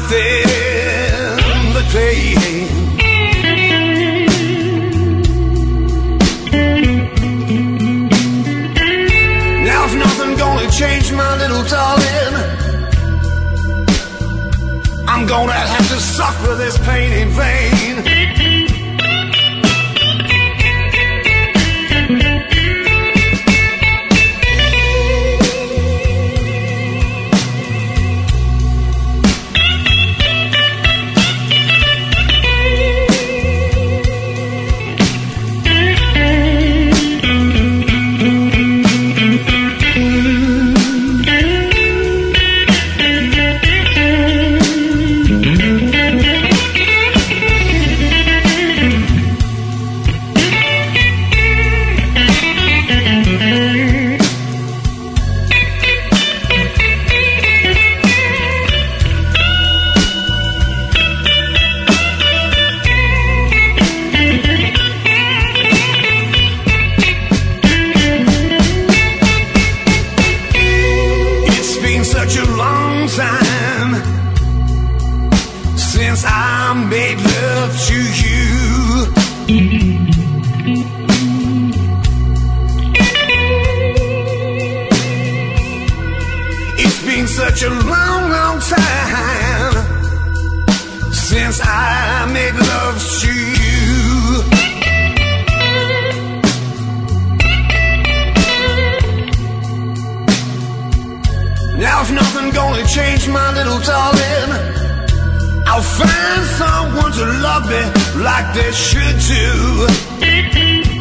nothing but pain. Now if nothing gonna change my little darling, I'm gonna have to suffer this pain in vain. Such a long time since I made love to you. It's been such a long, long time since I made love to you. Now if nothing gonna change my little darling, I'll find someone to love me like they should do.